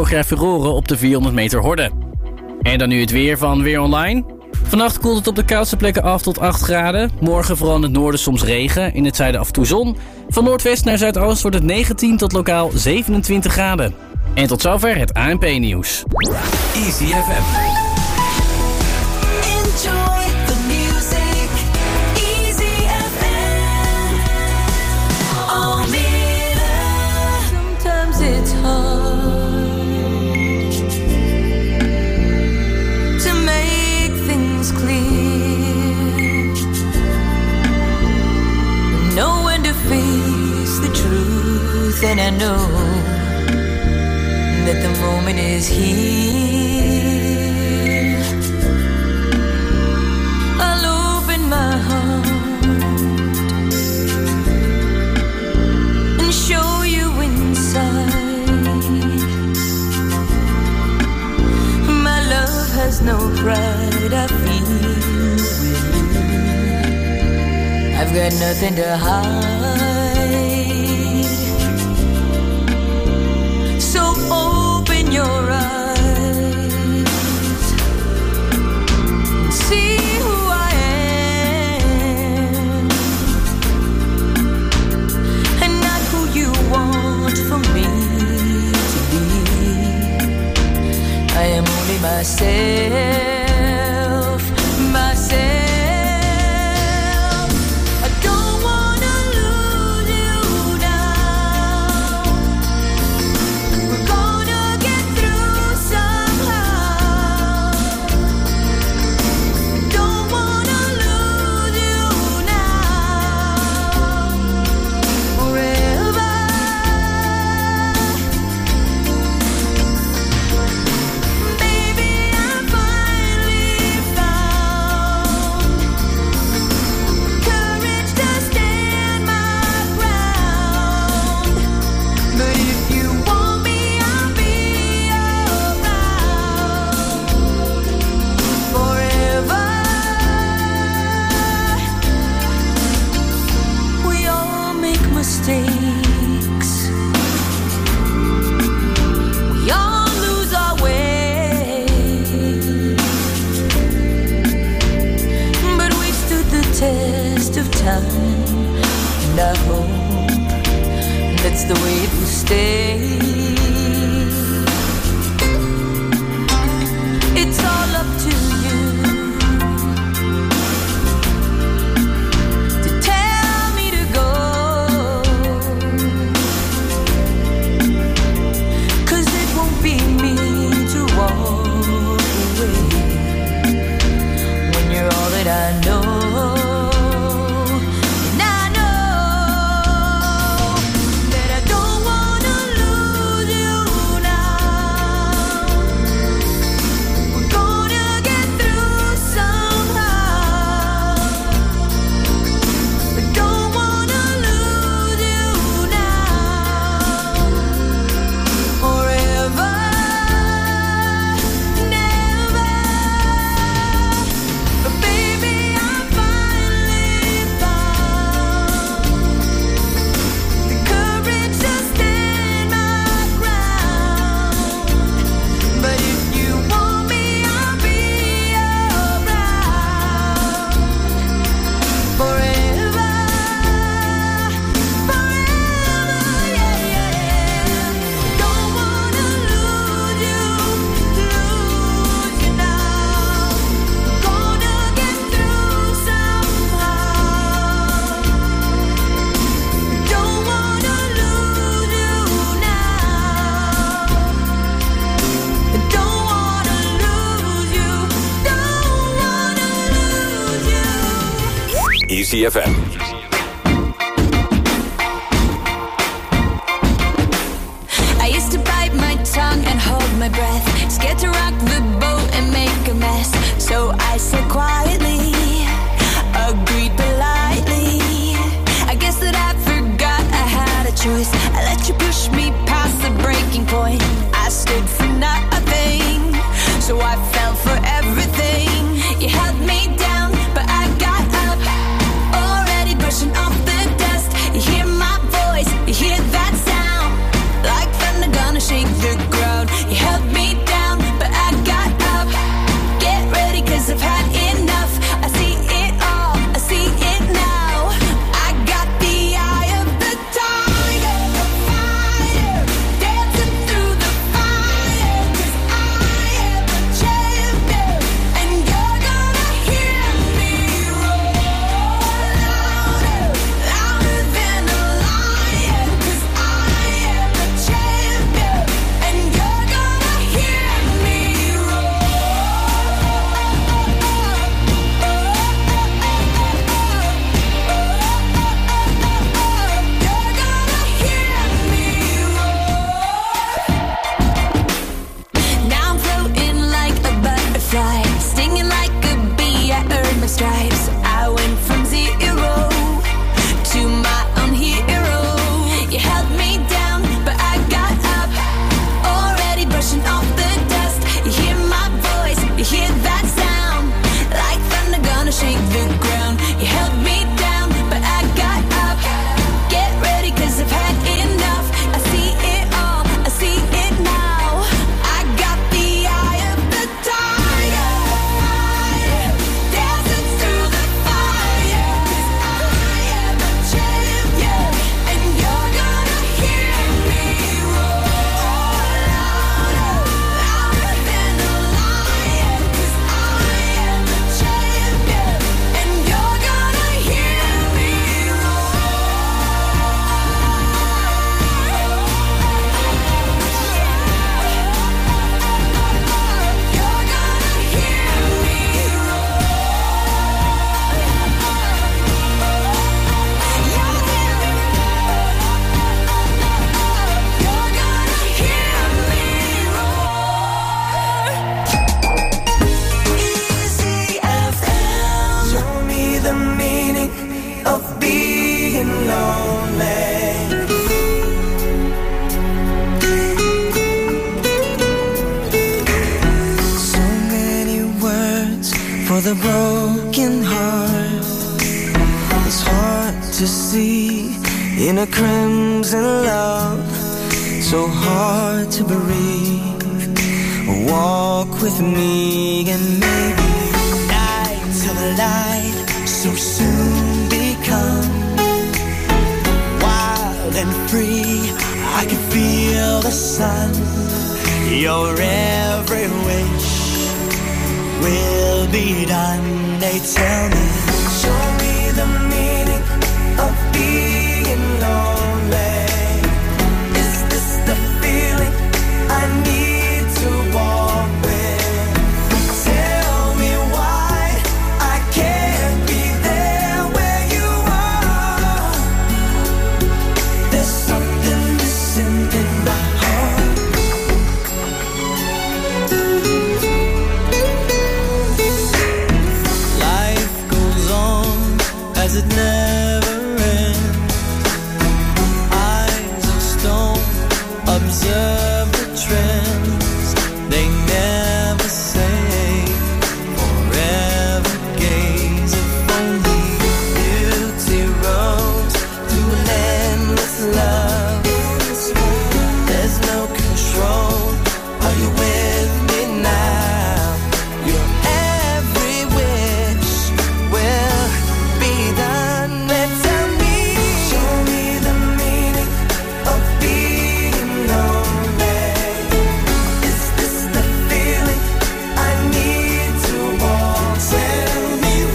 vorig jaar furoren op de 400 meter horde. En dan nu het weer van Weer Online. Vannacht koelt het op de koudste plekken af tot 8 graden. Morgen vooral in het noorden soms regen, in het zuiden af en toe zon. Van noordwest naar zuidoost wordt het 19 tot lokaal 27 graden. En tot zover het ANP-nieuws. Easy FM. Enjoy the music. Easy FM. Almere. Sometimes it's hard to make things clear. Know when to face the truth, and I know that the moment is here. I'll open my heart and show you inside. My love has no pride, I feel with you. I've got nothing to hide. So open your eyes and see who I am, and not who you want for me to be. I am only myself, myself. I don't wanna lose you now. We're gonna get through somehow. Don't wanna lose you now. Forever. Baby, I finally found courage to stand my ground. But if you want me, I'll be around forever. We all make mistakes. We all lose our way. But we stood the test of time, and I hope that's the way it will stay. It's all up to you to tell me to go, 'cause it won't be me to walk away when you're all that I know. And I know that I don't wanna lose you now. We're gonna get through somehow. I don't wanna lose you now. Forever, never. But baby, I finally found the courage to stand my ground. But if you want me, I'll be around forever, forever, yeah, yeah. Don't wanna lose you now. Gonna get through somehow. Don't wanna lose you now. Don't wanna lose you. Don't wanna lose you. Easy FM. I used to bite my tongue and hold my breath, scared to rock the boat and make a mess. So I said quietly, agreed politely. I guess that I forgot I had a choice. I let you push me past the breaking point. I stood for nothing, so I fell for everything. You held me down, but I got up, already pushing for the broken heart. It's hard to see in a crimson love, so hard to breathe. Walk with me and maybe night till the light so soon become wild and free. I can feel the sun. Your every wish will be done. They tell me, show me the meaning of being lonely. Is this the feeling I need to walk with? Tell me why I can't be there where you are. There's something missing in my heart. Life goes on as it never ends. Eyes of stone observe the trends. They never say forever gaze. If only beauty rose through an endless love. There's no control. Are you with me now? Your every wish will be done. Tell me, show me the meaning of being lonely. Is this the feeling I need to walk? Tell me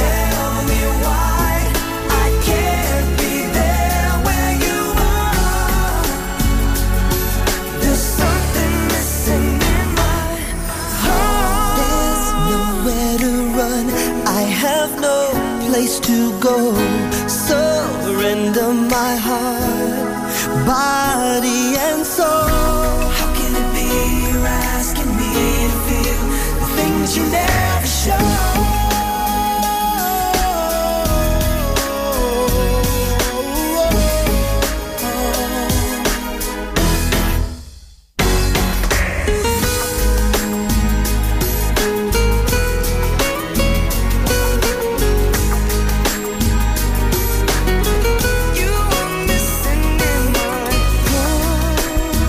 why I can't be there where you are. There's something missing in my heart. There's nowhere to run. I have no place to go. Surrender my heart, body and soul. How can it be you're asking me to feel the things you never show? You are missing in my heart.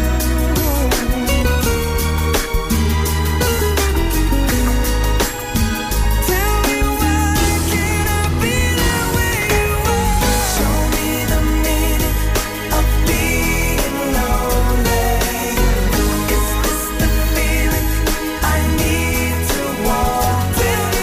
Tell me why can't I be there where you are? Show me the meaning of being lonely. Is this the feeling I need to walk? Tell me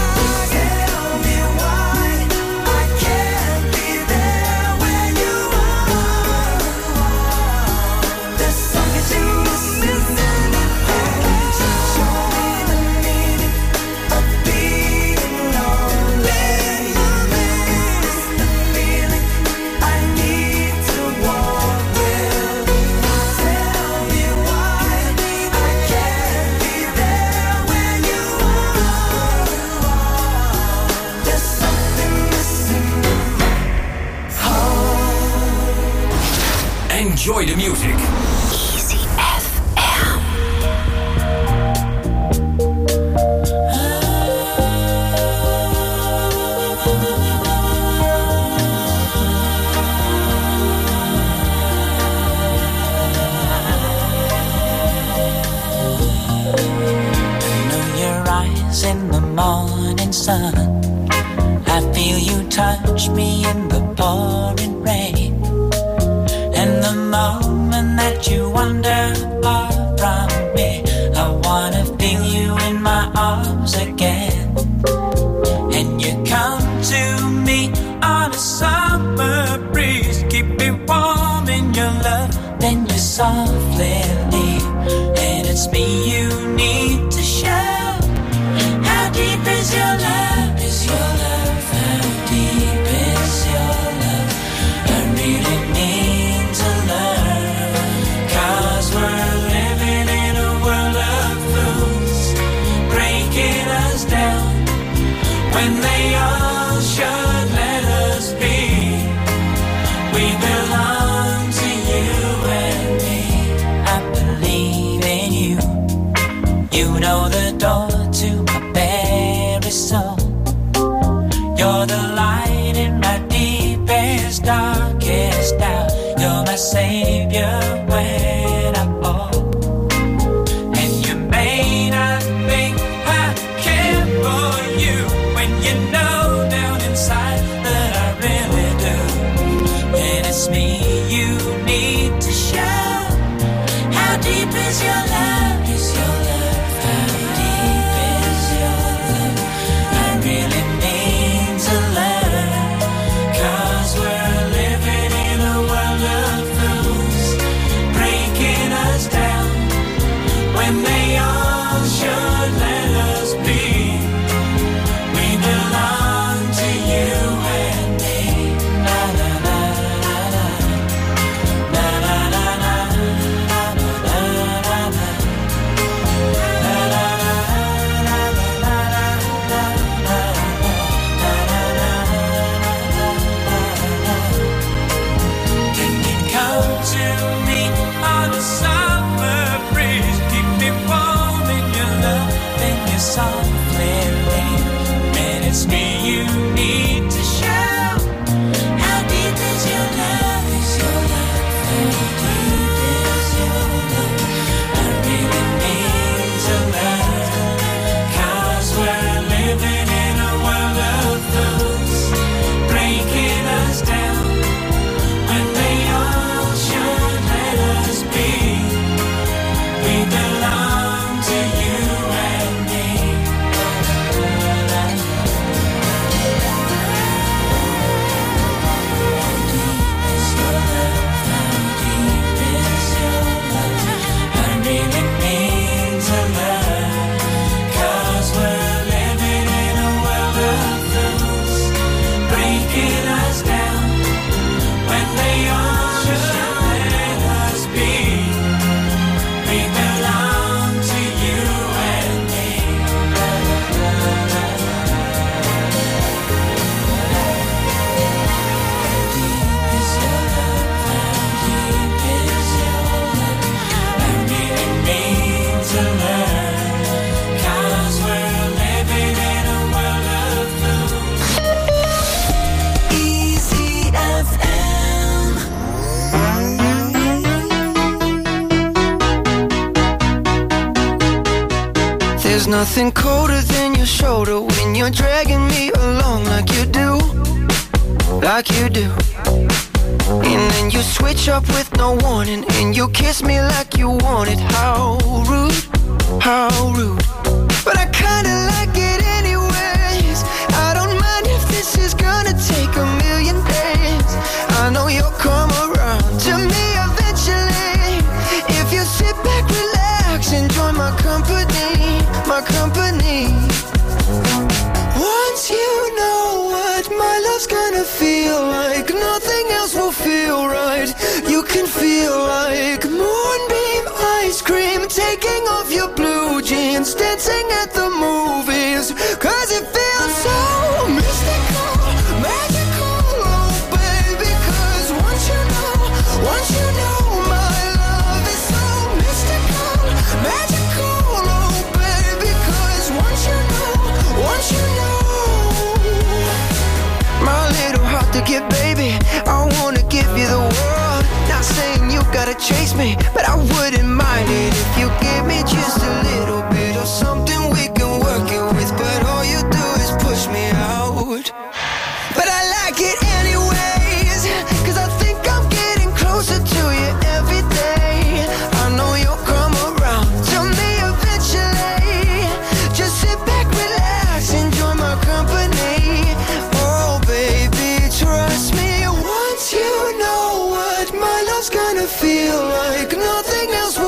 why I can't be there where you are. There's something missing in my heart. Show me the meaning of being lonely. Is the feeling I need to walk with? Tell me why I can't be there where you are. There's something missing in my heart. Enjoy the music. Easy FM. Know your eyes in the morning sun. I feel you touch me in the pouring rain. And the moment that you wander far from me, I wanna feel you in my arms again. And you come to me on a summer breeze, keep me warm in your love. Then you softly leave, and it's me you need to show. How deep is your love? Is your love? How deep is your love? I really need to learn. 'Cause we're living in a world of fools, breaking us down when they all should let us be. We belong to you and me. I believe in you. You know the door to my very its darkest hour. You're my savior when I fall. And you may not think I care for you when you know down inside that I really do. And it's me you need to show. How deep is your love? Is your love? How deep is your love? I really need to learn. 'Cause we're living in a world of fools, breaking us down when they all should let us be. We belong to you and me. Na na na na na. Na na na na. Na na na na na. Na na na na na na na. Can you come to me on a summer breeze? Keep me warm in your love and your softly lean. And it's me you need to show. How deep is your love? Is your love? How deep is your love? I really need to learn. 'Cause we're living in a world of fools, breaking us down when they all should let us be. We belong to you and me. How deep is your love? How deep is your love? I really need to learn. 'Cause we're living in a world of fools, breaking us down when they all should let us be. We belong to you and me. How deep is your love? How deep is your love? I really need to learn. 'Cause we're living in a world of fools. Easy FM. There's nothing colder than your shoulder when you're dragging me along like you do. Like you do. And then you switch up with no warning and you kiss me like you want it. How rude, how rude. But I kinda like it anyways. I don't mind if this is gonna take a million days. I know you'll come around to me eventually. If you sit back, relax, enjoy my company, my company. Once you know what my love's gonna feel like, nothing else will feel right. You can feel like moonbeam ice cream, taking off your blue jeans, dancing at the movies. 'Cause it feels so mystical, magical, oh baby. 'Cause once you know my love is so mystical, magical, oh baby. 'Cause once you know my little heart to give, baby, I wanna give you the world. Not saying you gotta chase me, but I wouldn't mind it if you give me just a little bit of something we can work it with. But all you do is push me out. But I like it anyways, 'cause I think I'm getting closer to you every day. I know you'll come around to me eventually. Just sit back, relax, enjoy my company. Oh baby, trust me. Once you know what my love's gonna feel like, nothing else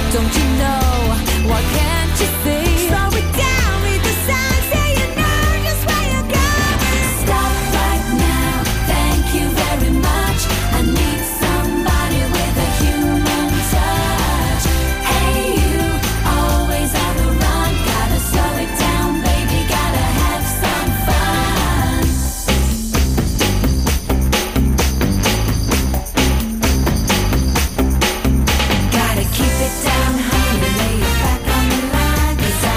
Don't you know? Why can't you see? Slow it down, read the signs, say you know just where you're going. Stop right now, thank you very much. I need somebody with a human touch. Hey you, always on the run. Gotta slow it down, baby, gotta have some fun. Gotta keep it down, honey, lay your back on the line. 'Cause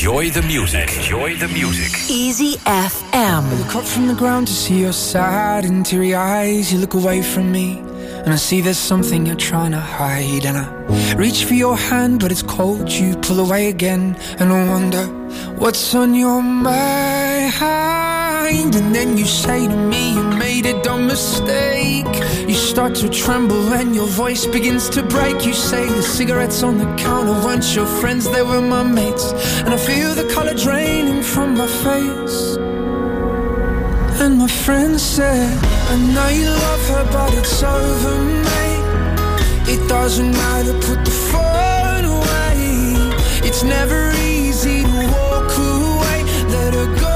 Enjoy the music. Enjoy the music. Easy FM. I look up from the ground to see your sad and teary eyes. You look away from me and I see there's something you're trying to hide. And I reach for your hand but it's cold. You pull away again and I wonder what's on your mind. And then you say to me you made a dumb mistake. You start to tremble and your voice begins to break. You say the cigarettes on the counter weren't your friends, they were my mates. And I feel the colour draining from my face. And my friend said, I know you love her but it's over, mate. It doesn't matter, put the phone away. It's never easy to walk away. Let her go,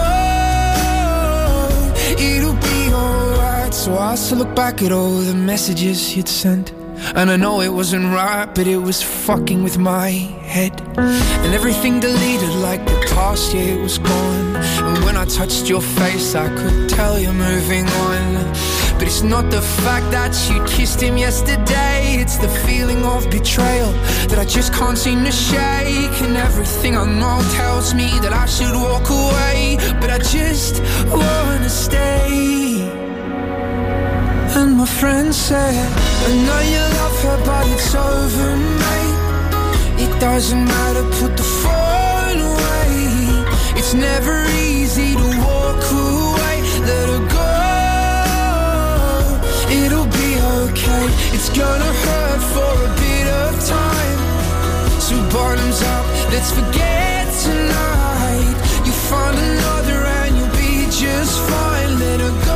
it'll be alright. So I still look back at all the messages you'd sent. And I know it wasn't right, but it was fucking with my head. And everything deleted like the past year was gone. And when I touched your face I could tell you're moving on. But it's not the fact that you kissed him yesterday. It's the feeling of betrayal that I just can't seem to shake. And everything I know tells me that I should walk away, but I just wanna stay. And my friend said, I know you love her but it's over, mate. It doesn't matter, put the phone away. It's never easy to walk away. Let her go, it'll be okay. It's gonna hurt for a bit of time. So bottoms up, let's forget tonight. You find another and you'll be just fine. Let her go.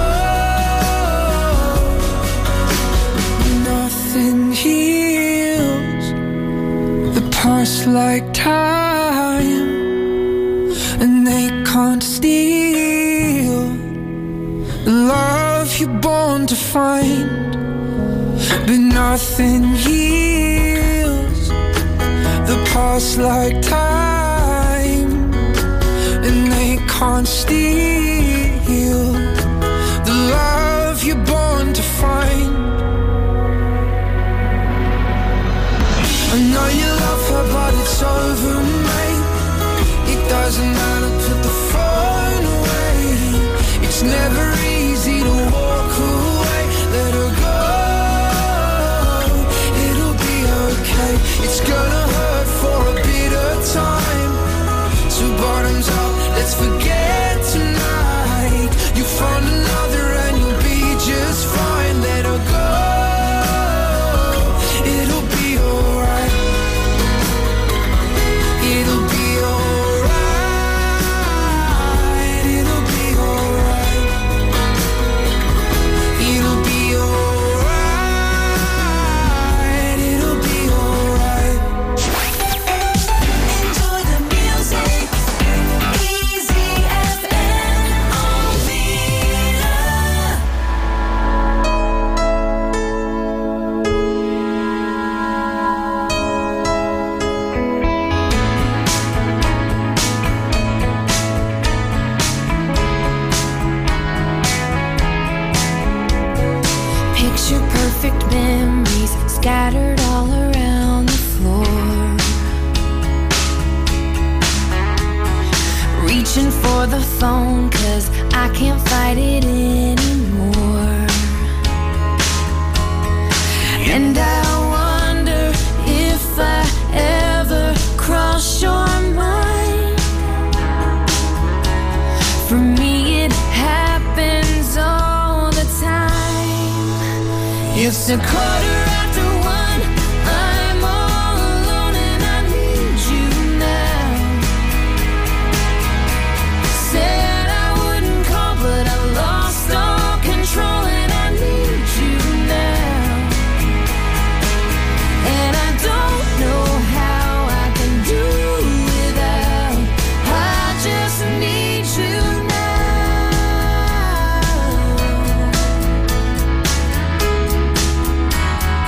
Nothing heals the past like time, and they can't steal the love you're born to find. But nothing heals the past like time, and they can't steal the love you're born to find. I know you love her but it's over, mate. It doesn't matter, put the phone away. It's never easy to walk away. Let her go, it'll be okay. It's gonna hurt for a bit of time. So bottoms up, let's forget tonight. You find another and you'll be just fine. Let her go, it'll be alright. It'll be alright. It'll be alright. It'll be alright. It'll be alright. Enjoy the music. Easy FM on Vita. Picture perfect memories scattered all around the floor. Reaching for the phone 'cause I can't fight it anymore. And I wonder if I ever cross your mind. For me it happens all the time. It's a quarter after one. I'm all alone and I need you now. Said I wouldn't call, but I lost all control and I need you now. And I don't know how I can do without. I just need you now.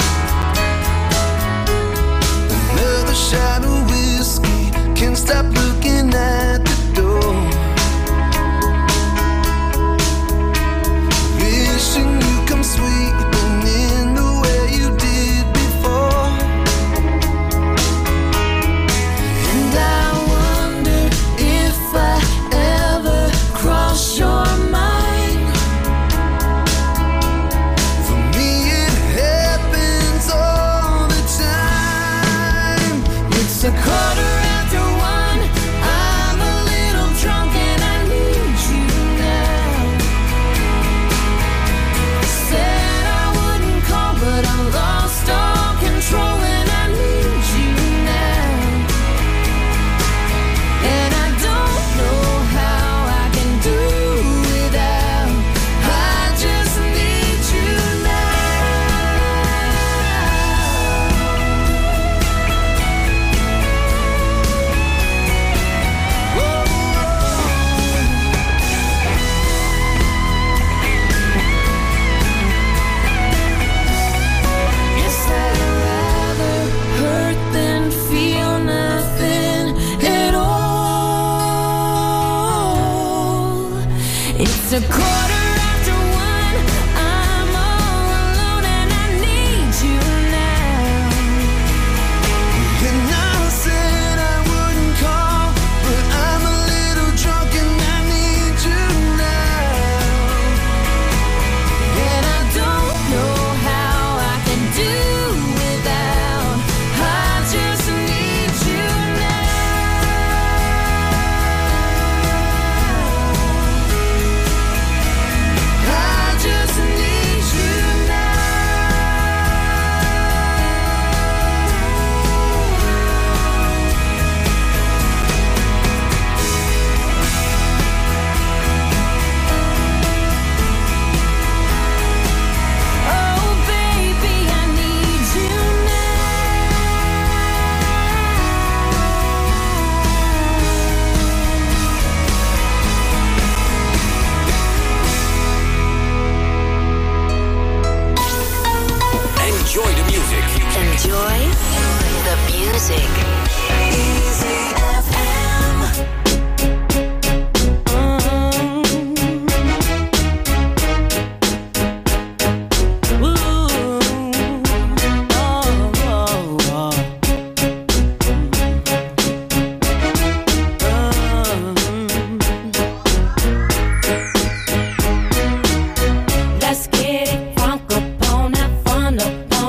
It's a 1:15. I'm all alone and I need you now. And I said I wouldn't call, but I'm a little drunk and I need you now. And I don't know how I can do without. I just need you now. I just need you now. Oh, baby, I need you Enjoy the music. Enjoy the music. Easy FM. Let's get it crunk up on that fun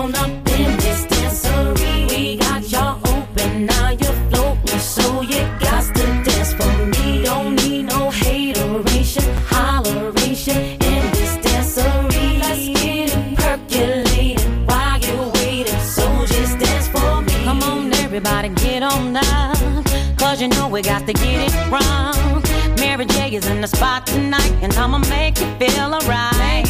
up in this dancery. We got y'all open, now you're floating, so you got to dance for me. Don't need no hateration, holleration in this dancery. Let's get it percolating while you're waiting, so just dance for me. Come on, everybody, get on up, cause you know we got to get it wrong. Mary J is in the spot tonight, and I'ma make you feel alright.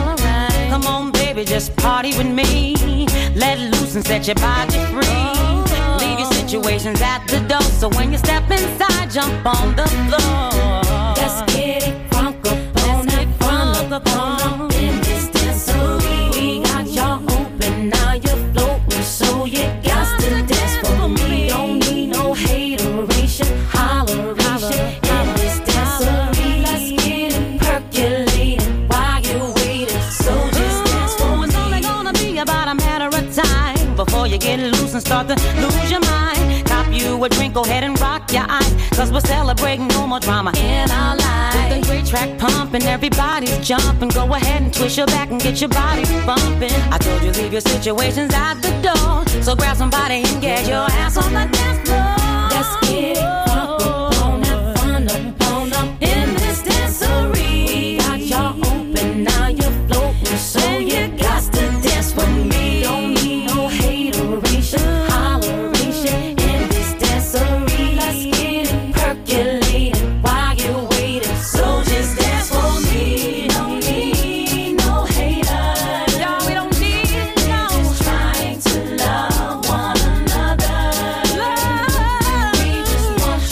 Come on, baby, just party with me. Let loose and set your body free. Leave your situations at the door, so when you step inside, jump on the floor. Let's get it crunk up on that front up in this dancery. We got y'all open, now you're floating, so you got to dance for me. Don't need no hateration, holleration in this dancery. Let's get it percolating while you're waiting, so just dance for me. It's only gonna be about a matter of time before you get loose and start to lose your mind. Cop you a drink, go ahead and rock your eyes, cause we're celebrating no more drama in our lives. With a great track pumping, everybody's jumping. Go ahead and twist your back and get your body bumping. I told you leave your situations at the door, so grab somebody and get your ass on the dance floor. Let's get it crunk up on that fun up in this dancery. We got y'all open, now you're floating, so you got to dance with me. Don't need no hateration, holleration in this dancery. Let's get it percolating while you're waiting, so just dance for me. Don't need no haters, y'all, we don't need it, no. Just trying to love one another. We just want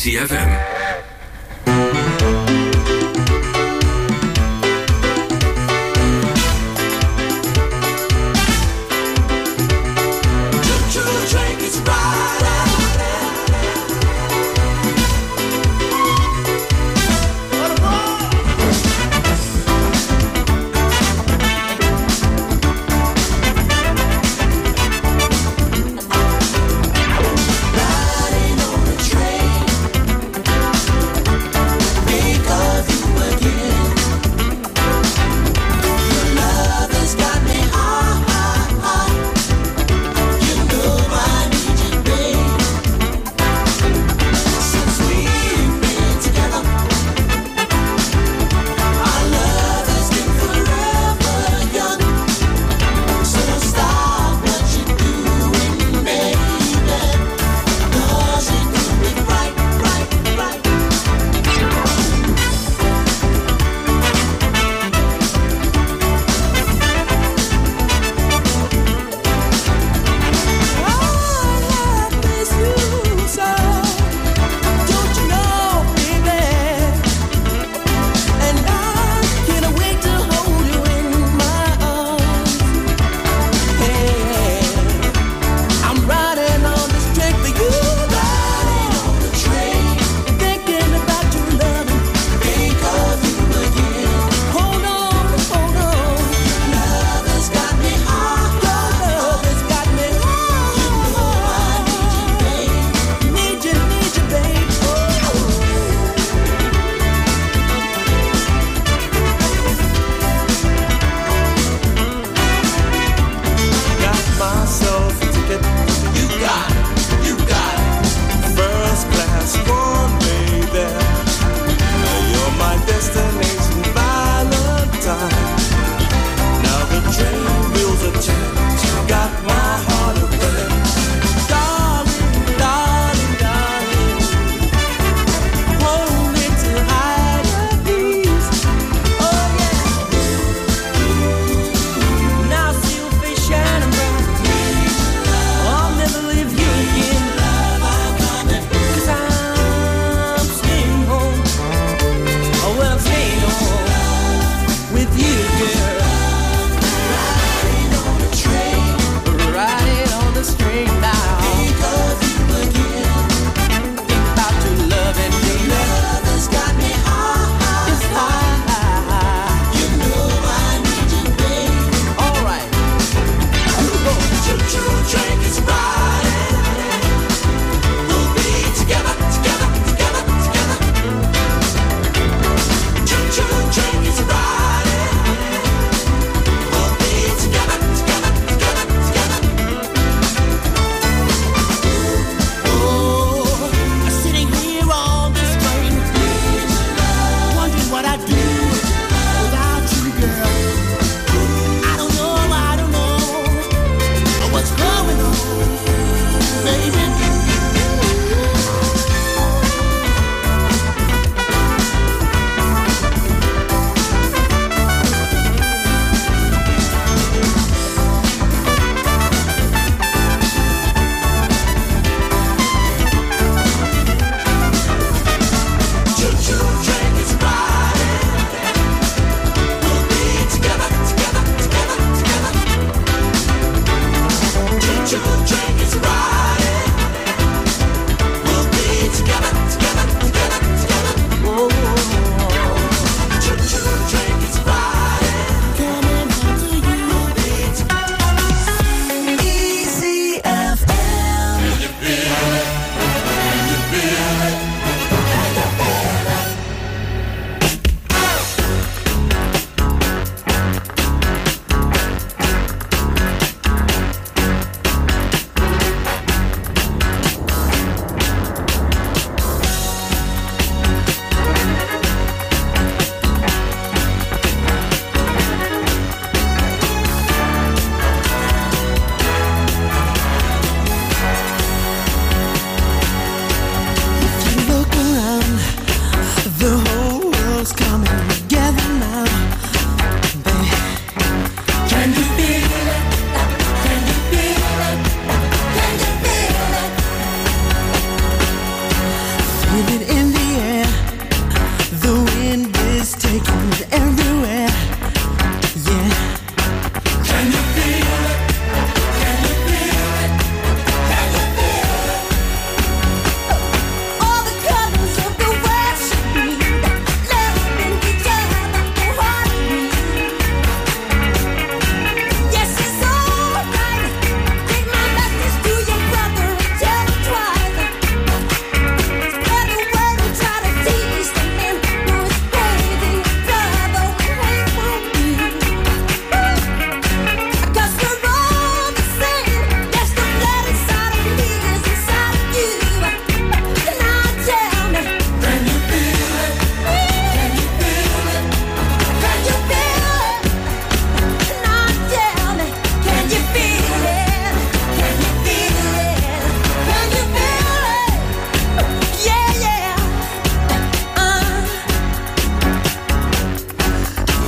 Easy FM. Riding on a train.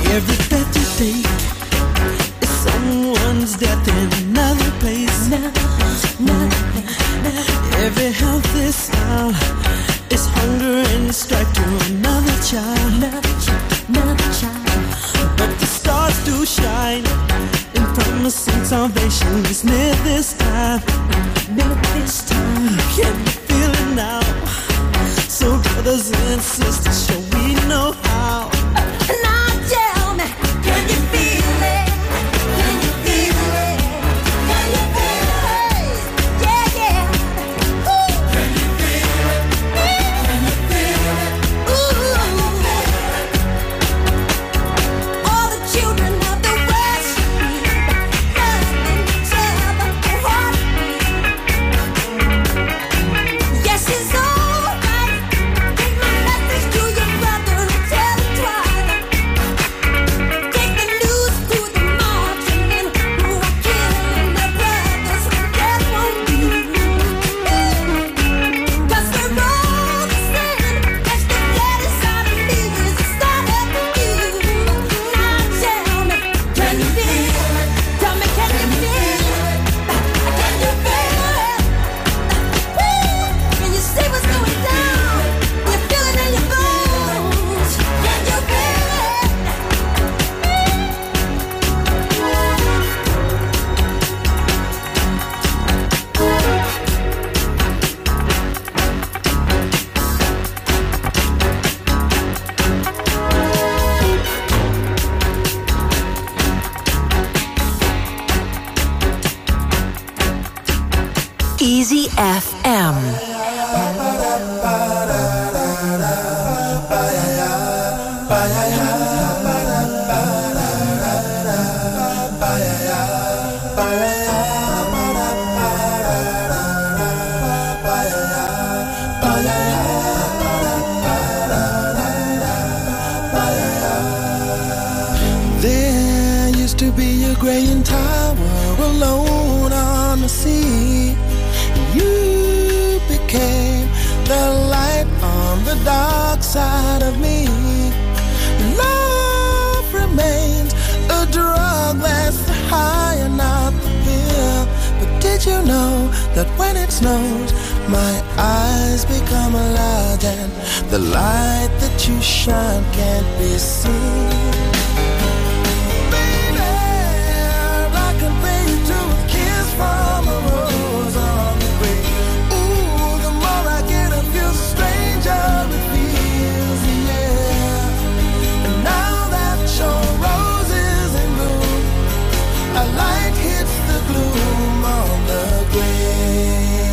Every breath you take is someone's death in another place. Every healthy smile is hunger and strife to another child. But the stars do shine in promising salvation is near this time. Can you feel it now? So brothers and sisters, shall we know how? Now tell me, can you feel it? Can you feel it? Can you feel it? Yeah, yeah. Ooh. Can you feel it? Can you feel it? Ooh. All the children of the world should be nothing shall but the heartbeat. Yes, it's alright. Take my message to your brother and tell him twice. Take the news to the marching men who are killing their brothers with death won't do. 'Cause we're all the same. Yes, the dead inside of me is inside of you. Now tell me, can you feel it? Tell me, can you feel it? Can you feel it? Can you see what's going down? You feel it in your bones. Can you feel it? Easy FM. There used to be a graying tower alone on the sea. You became the light on the dark side of me. Love remains a drug that's the high and not the pill. But did you know that when it snows, my eyes become large and the light that you shine can't be seen? Baby, I compare you to a kiss from a rose on the grave. Ooh, the more I get of you, the stranger it feels, yeah. And now that your rose is in bloom, a light hits the gloom on the grave.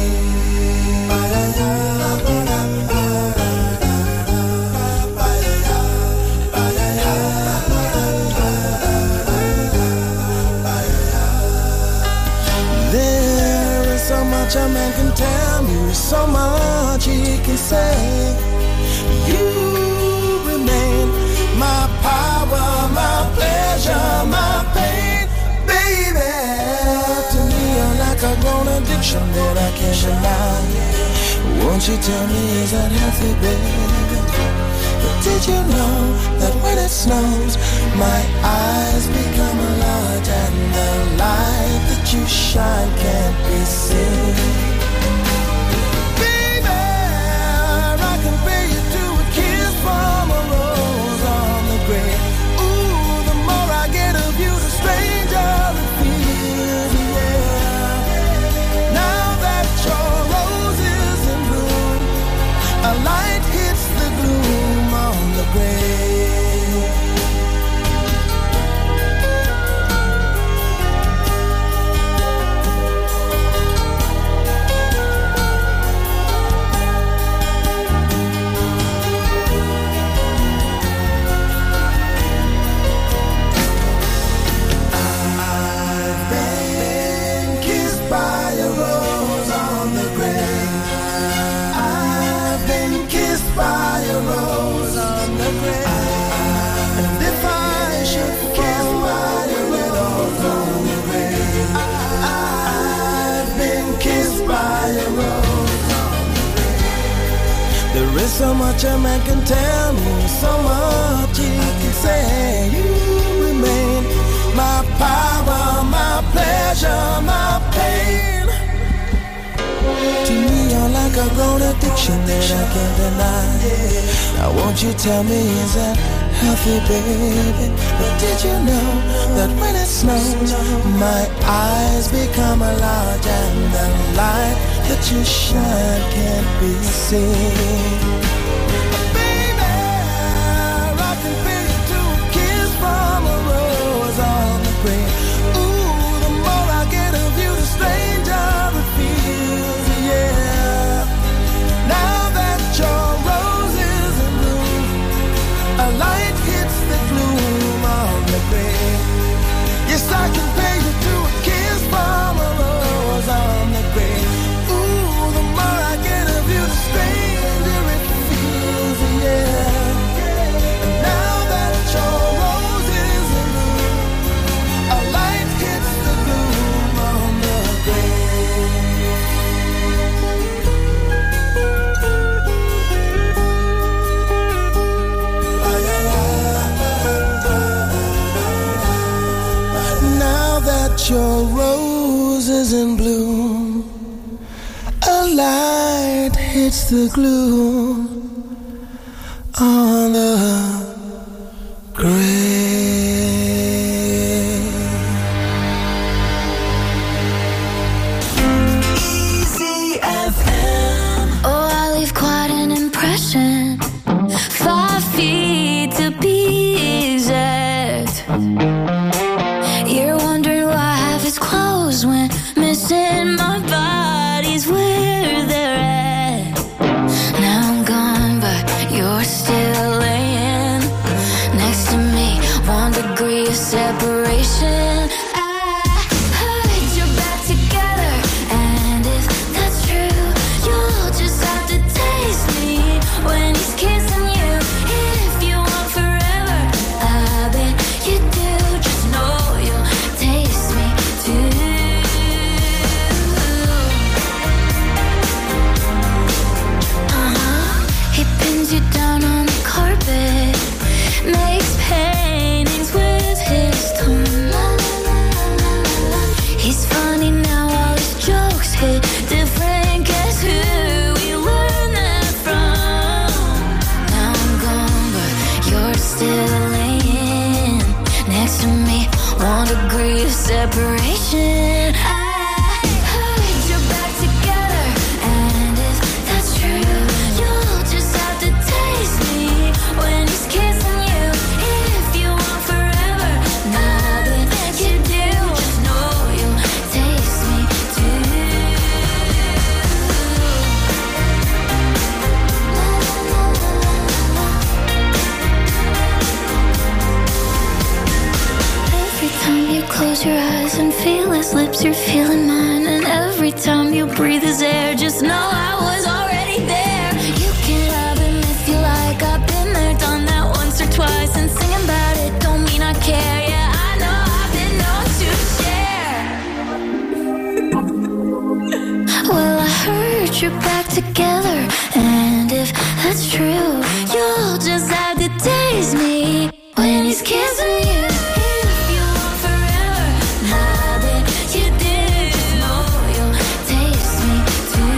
There is so much a man can tell me, so much he can say. You remain my power, my pleasure, my pain, baby. To me, you're like a grown addiction that I can't deny. Won't you tell me, is that healthy, baby? But did you know that when it snows, my eyes become large and the light that you shine can't be seen? Baby, I compare you to a kiss from a rose on the grave. Ooh, the more I get of you, the stranger it feels, yeah. Now that your rose is in bloom, a light hits the gloom on the grave. I've been kissed by a rose on the grave. I've been kissed by a rose on the grave. And if I should kiss by a rose on the grave, I've been kissed by a rose on the grave. There is so much a man can tell me, so much he can say. You addiction that I can't deny. Now won't you tell me, is that healthy, baby? But did you know that when it snows, my eyes become a large and the light that you shine can't be seen? Baby, I can feel you to a kiss from a rose on the green. Ooh, the more I get of you, the stranger it feels, yeah. Now that your rose is in bloom, a light hits the gloom on the grave. Yes, I can pay you to a kiss from a rose on the grave. Ooh, the more I get of you, the stranger it feels, yeah. And now that your rose is in bloom, a light hits the gloom on the grave. Now that your rose is in bloom, a light hits the gloom on the grave. Easy FM. Oh, I leave quite an impression. 5 feet to be exact. You're wondering why half is closed when missing my body's where they're at. Now I'm gone, but you're still laying next to me. 1 degree of separation. I heard you're back together, and if that's true, you'll just have to taste me when he's kissing you. If you want forever, I bet you do. Just know you'll taste me too. He pins you down on the carpet, makes paintings with his tongue. He's funny now, all his jokes hit different. Guess who we learned that from? Now I'm gone, but you're still laying next to me. 1 degree of separation. I heard you're back together, and if that's true, you'll just have to taste me when he's kissing you. If you want forever, now that you do, just know you'll taste me too. Every time you close your eyes and feel his lips, you're feeling mine. And every time you breathe his air, just know I was already there. You can love him if you like. I've been there, done that once or twice. And singing about it don't mean I care. Yeah, I know I've been known to share. Well, I heard you're back together, and if that's true, you'll just have to taste me when he's kissing you. If you want forever, now that you do, just know you'll taste me too.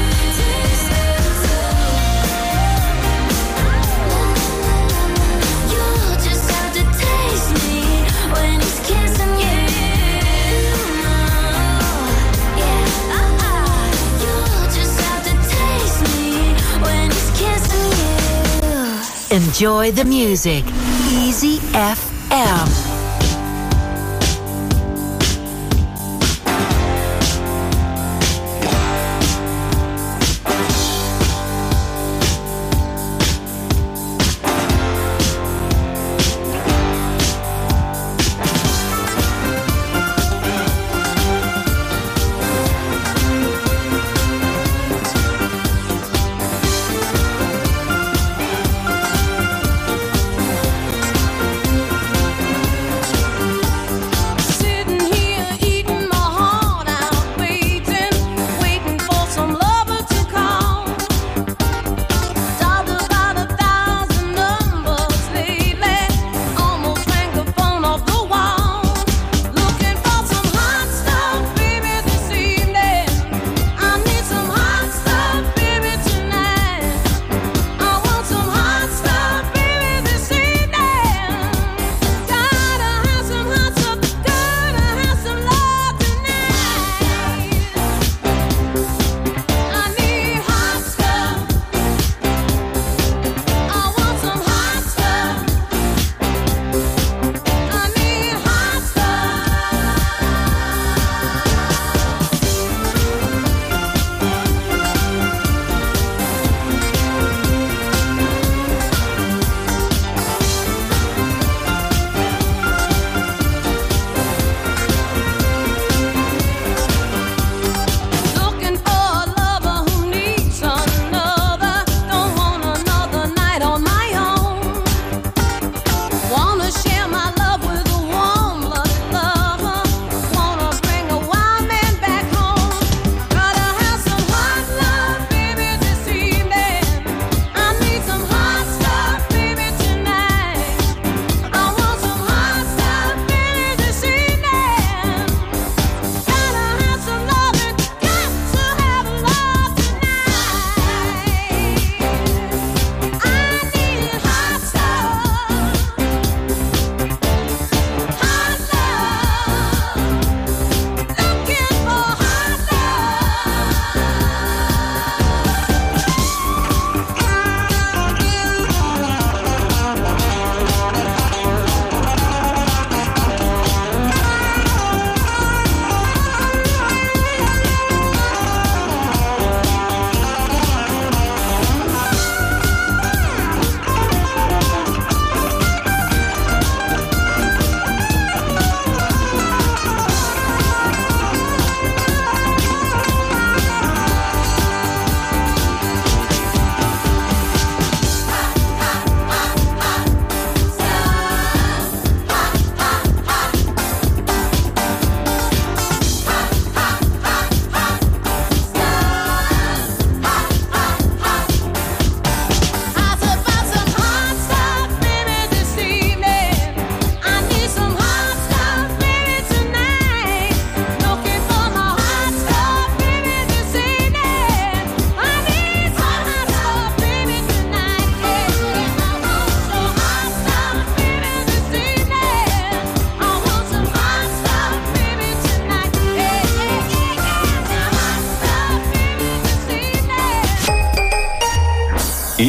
You'll just have to taste me when he's kissing you. Yeah, you'll just have to taste me when he's kissing you. Enjoy the music. Easy FM.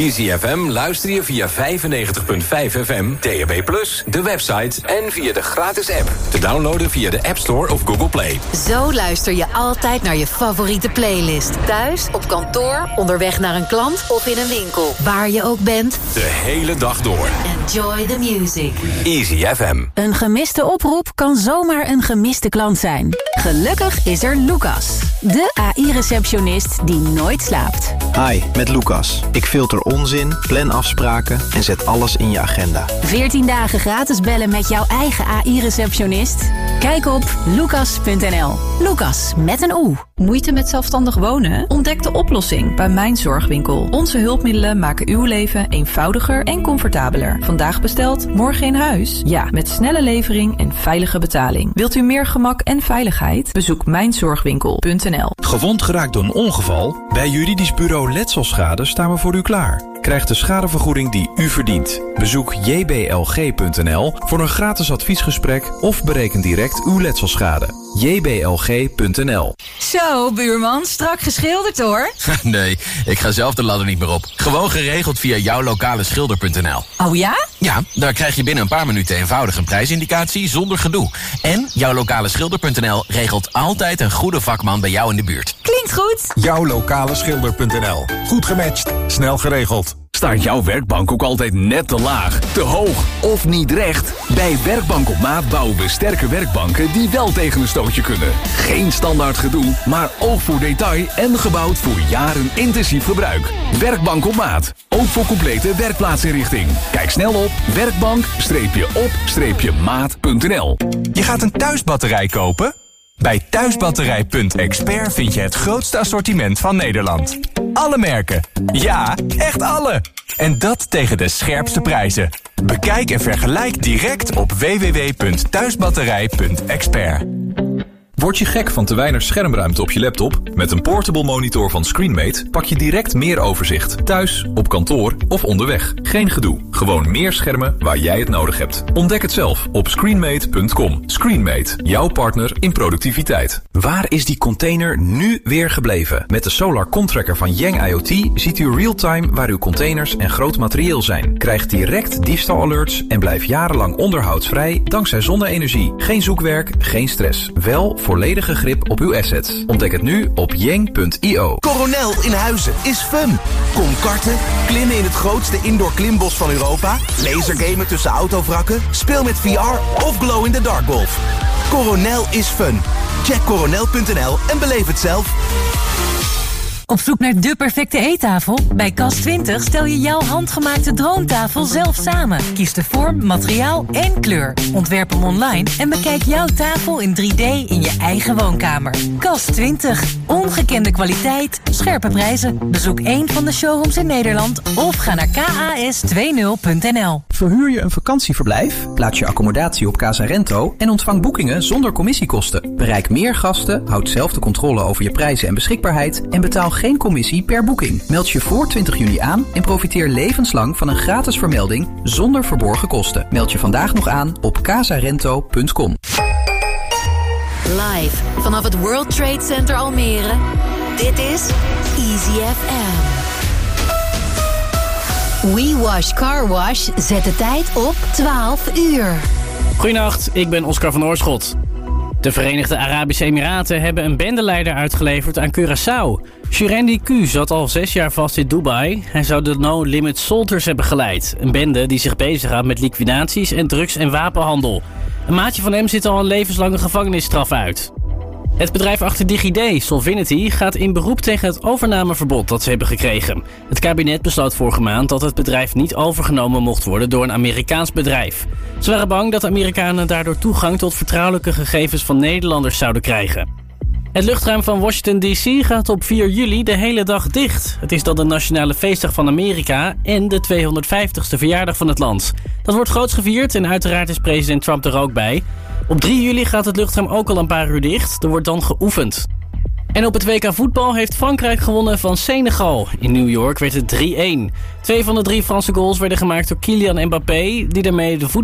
Easy FM luister je via 95.5 FM, DAB+, de website en via de gratis app. Te downloaden via de App Store of Google Play. Zo luister je altijd naar je favoriete playlist. Thuis, op kantoor, onderweg naar een klant of in een winkel. Waar je ook bent. De hele dag door. Enjoy the music. Easy FM. Een gemiste oproep kan zomaar een gemiste klant zijn. Gelukkig is er Lucas, de AI-receptionist die nooit slaapt. Hi, met Lucas. Ik filter onzin, plan afspraken en zet alles in je agenda. 14 dagen gratis bellen met jouw eigen AI-receptionist? Kijk op lucas.nl. Lucas met een O. Moeite met zelfstandig wonen? Ontdek de oplossing bij Mijn Zorgwinkel. Onze hulpmiddelen maken uw leven eenvoudiger en comfortabeler. Vandaag besteld, morgen in huis? Ja, met snelle levering en veilige betaling. Wilt u meer gemak en veiligheid? Bezoek mijnzorgwinkel.nl. Gewond geraakt door een ongeval? Bij juridisch bureau Letselschade staan we voor u klaar. Krijg de schadevergoeding die u verdient. Bezoek jblg.nl voor een gratis adviesgesprek of bereken direct uw letselschade. jblg.nl. Zo, buurman, strak geschilderd hoor. Nee, ik ga zelf de ladder niet meer op. Gewoon geregeld via jouwlokaleschilder.nl. Oh ja? Ja, daar krijg je binnen een paar minuten eenvoudig een prijsindicatie zonder gedoe. En jouwlokaleschilder.nl regelt altijd een goede vakman bij jou in de buurt. Klinkt goed. Jouwlokaleschilder.nl. Goed gematcht, snel geregeld. Staat jouw werkbank ook altijd net te laag, te hoog of niet recht? Bij Werkbank op Maat bouwen we sterke werkbanken die wel tegen een stootje kunnen. Geen standaard gedoe, maar oog voor detail en gebouwd voor jaren intensief gebruik. Werkbank op Maat, ook voor complete werkplaatsinrichting. Kijk snel op werkbank-op-maat.nl. Je gaat een thuisbatterij kopen? Bij thuisbatterij.expert vind je het grootste assortiment van Nederland. Alle merken. Ja, echt alle. En dat tegen de scherpste prijzen. Bekijk en vergelijk direct op www.thuisbatterij.expert. Word je gek van te weinig schermruimte op je laptop? Met een portable monitor van Screenmate pak je direct meer overzicht. Thuis, op kantoor of onderweg. Geen gedoe. Gewoon meer schermen waar jij het nodig hebt. Ontdek het zelf op screenmate.com. Screenmate, jouw partner in productiviteit. Waar is die container nu weer gebleven? Met de Solar Contracker van Yang IoT ziet u real-time waar uw containers en groot materieel zijn. Krijg direct diefstalalerts en blijf jarenlang onderhoudsvrij dankzij zonne-energie. Geen zoekwerk, geen stress. Wel volledige grip op uw assets. Ontdek het nu op yang.io. Coronel in Huizen is fun. Kom karten, klimmen in het grootste indoor klimbos van Europa, lasergamen tussen autovrakken, speel met VR of glow in the dark golf. Coronel is fun. Check coronel.nl en beleef het zelf. Op zoek naar de perfecte eettafel? Bij Cas20 stel je jouw handgemaakte droomtafel zelf samen. Kies de vorm, materiaal en kleur. Ontwerp hem online en bekijk jouw tafel in 3D in je eigen woonkamer. Cas20. Ongekende kwaliteit, scherpe prijzen. Bezoek één van de showrooms in Nederland of ga naar kas20.nl. Verhuur je een vakantieverblijf? Plaats je accommodatie op Casarento en ontvang boekingen zonder commissiekosten. Bereik meer gasten, houd zelf de controle over je prijzen en beschikbaarheid en betaal geen commissie per boeking. Meld je voor 20 juni aan en profiteer levenslang van een gratis vermelding zonder verborgen kosten. Meld je vandaag nog aan op casarento.com. Live vanaf het World Trade Center Almere. Dit is Easy FM. We Wash Car Wash zet de tijd op 12 uur. Goedenacht, ik ben Oscar van Oorschot. De Verenigde Arabische Emiraten hebben een bendeleider uitgeleverd aan Curaçao. Shirendi Q zat al 6 jaar vast in Dubai. Hij zou de No Limit Soldiers hebben geleid. Een bende die zich bezighoudt met liquidaties en drugs- en wapenhandel. Een maatje van hem zit al een levenslange gevangenisstraf uit. Het bedrijf achter DigiD, Solvinity, gaat in beroep tegen het overnameverbod dat ze hebben gekregen. Het kabinet besloot vorige maand dat het bedrijf niet overgenomen mocht worden door een Amerikaans bedrijf. Ze waren bang dat Amerikanen daardoor toegang tot vertrouwelijke gegevens van Nederlanders zouden krijgen. Het luchtruim van Washington D.C. gaat op 4 juli de hele dag dicht. Het is dan de nationale feestdag van Amerika en de 250ste verjaardag van het land. Dat wordt groots gevierd en uiteraard is president Trump er ook bij. Op 3 juli gaat het luchtruim ook al een paar uur dicht. Er wordt dan geoefend. En op het WK voetbal heeft Frankrijk gewonnen van Senegal. In New York werd het 3-1. 2 van de 3 Franse goals werden gemaakt door Kylian Mbappé, die daarmee de voetbal